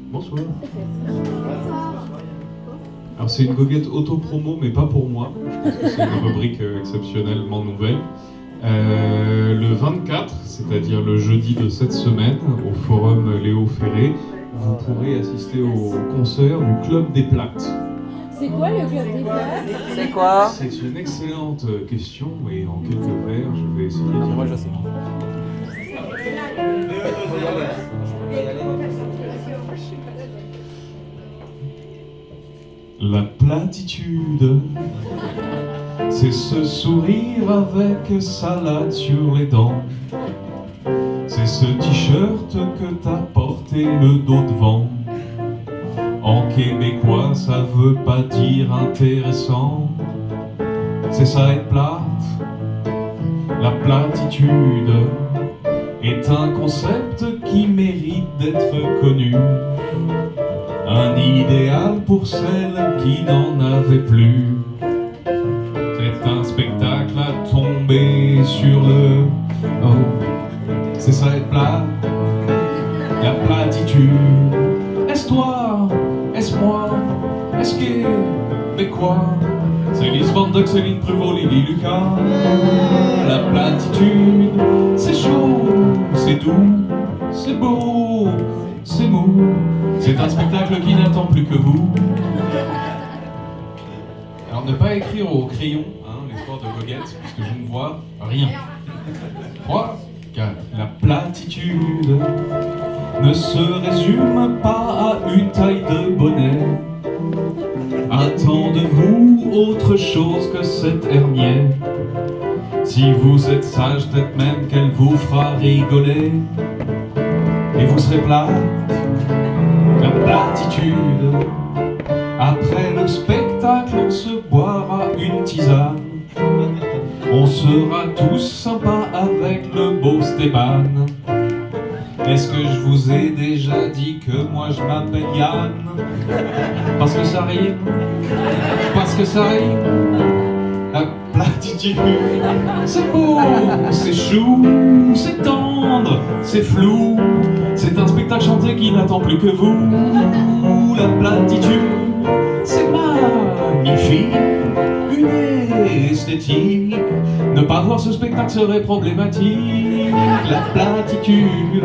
Bonsoir. Alors c'est une goguette auto-promo, mais pas pour moi. Je pense que c'est une rubrique exceptionnellement nouvelle. Le 24, c'est-à-dire le jeudi de cette semaine, au forum Léo Ferré, vous pourrez assister au concert du Club des Plates. C'est quoi le Club des Plates? C'est quoi? C'est une excellente question et en quelques vers, je vais essayer de dire. Moi je sais. La platitude, c'est ce sourire avec salade sur les dents. C'est ce t-shirt que t'as porté le dos devant. En québécois, ça veut pas dire intéressant. C'est ça être plate. La platitude est un concept qui mérite d'être connu. Un idéal pour celles qui n'en avaient plus. C'est un spectacle à tomber sur le... Oh, c'est ça être plat. La platitude. Est-ce toi? Est-ce moi? Est-ce québécois? C'est Lise Van Duck, Céline Pruvot, Lily Lucas. La platitude, c'est chaud, c'est doux, c'est beau, c'est mou. C'est un spectacle qui n'attend plus que vous. Alors ne pas écrire au crayon, l'effort de goguette, puisque je ne vois rien. 3, 4. La platitude ne se résume pas à une taille de bonnet. Attendez-vous autre chose que cette hernière. Si vous êtes sage, peut-être même qu'elle vous fera rigoler. Et vous serez plate. La platitude. Après le spectacle, on se boira une tisane. On sera tous sympas avec le beau Stéban. Est-ce que je vous ai déjà dit que moi je m'appelle Yann? Parce que ça rime. Parce que ça rime. La platitude. C'est beau, c'est chou, c'est tendre, c'est flou. C'est un spectacle chanté qui n'attend plus que vous. La platitude, c'est magnifique, une esthétique. Ne pas voir ce spectacle serait problématique. La platitude.